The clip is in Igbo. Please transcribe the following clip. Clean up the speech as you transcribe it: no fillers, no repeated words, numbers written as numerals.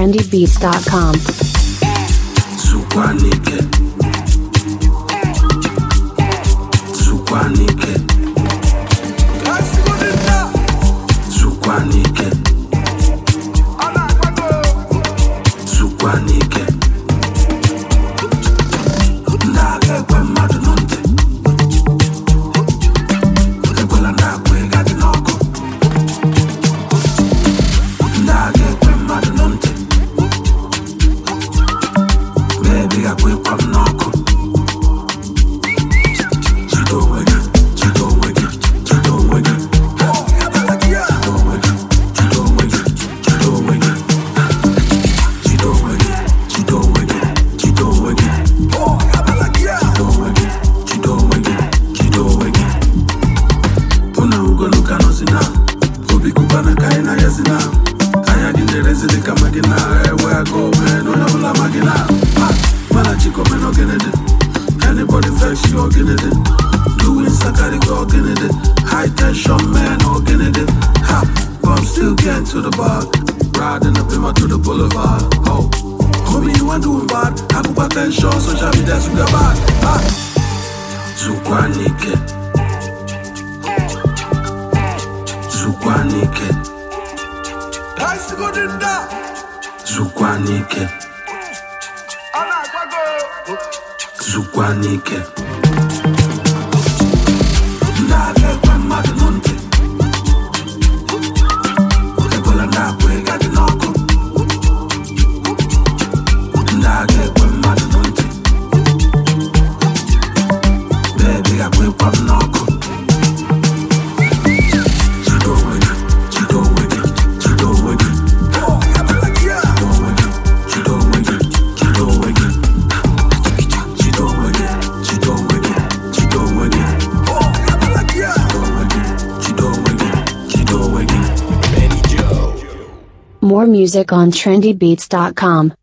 trendybeats.com. Sukwanike. Sukwanike. Sukwanike. Sukwanike. Ndaga ekwe mmadụ nọ ntị. Ekwela ndakwa ịga gị n'ọkụ. Ndaga ekwe mmadụ nọ ntị. Baby gakwa ịkwa m n'ọkụ. Jide onwe gị, jide onwe gị, jide onwe gị. Jide onwe gị, jide onwe gị, jide onwe gị. Jide onwe gị, jide onwe gị, jide onwe gị. Jide onwe gị, jide onwe gị. Una ugolu ka nọzi na obi kubana ka ị na-ayazi na anya gị na-erezi dị ka magị na ewe aka ome n'onye ọbụla magị na mana chikome n'ogenede anybody vex you ogenede doing sakari go ogenede high tension man ogenede ha but I'm still getting to the bar riding up in my to the boulevard oh homie you ain't doing bad hypertension social media sugar bad ha Sukwanike Sukwanike Sukwanike Sukwanike Ndaga ekwe mmadụ nọ ntị. Ekwela ndakwa ịga gị n'ọkụ. Ndaga ekwe mmadụ nọ ntị. Baby gakwa ịkwa m n'ọkụ. Jide onwe gị, jide onwe gị, jide onwe gị. Jide onwe gị, jide onwe gị, jide onwe gị. Jide onwe gị, jide onwe gị, jide onwe gị. Jide onwe gị, jide onwe gị. More music on trendybeats.com.